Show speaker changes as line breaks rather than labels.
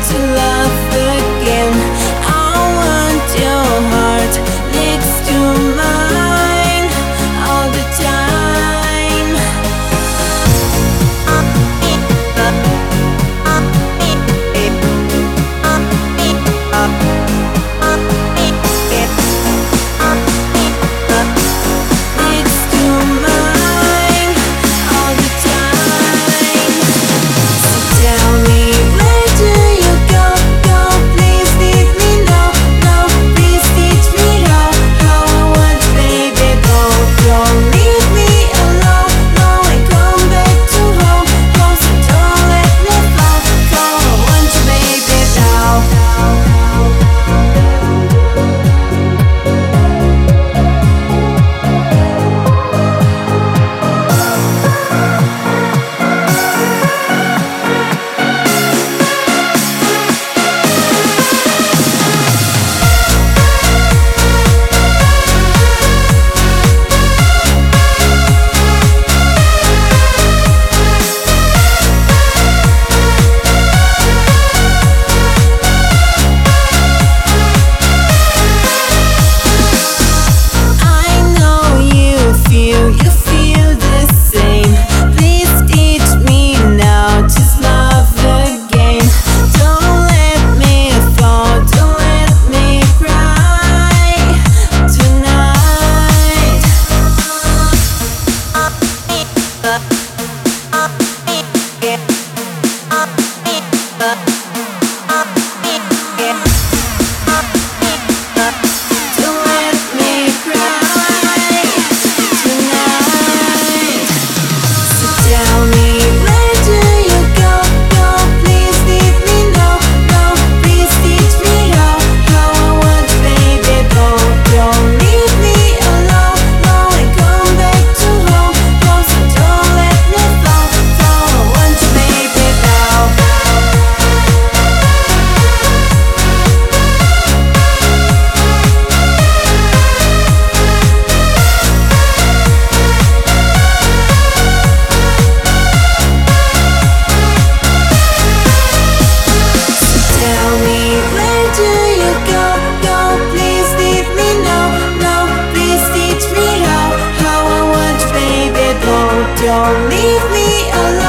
to love again. I want your heart next to mine all the time. Next to mine all the time. So tell me, where do you go? Go, please leave me now. No, please teach me how I want, baby. Don't leave me alone. No, I come back to home. So don't let me fall. I want you, baby, now. I know you feel the same. Please teach me now, just love again. Don't let me fall, don't let me cry tonight. Don't let me cry tonight. So tell me, where do you go? Go, please leave me now. No, please teach me how I want, baby. Don't leave me alone. No, I come back to home. So don't let me fall. I want you, baby, now. Tell me, where do you go? Go, please leave me now. No, please teach me how I want, baby. Don't leave me alone.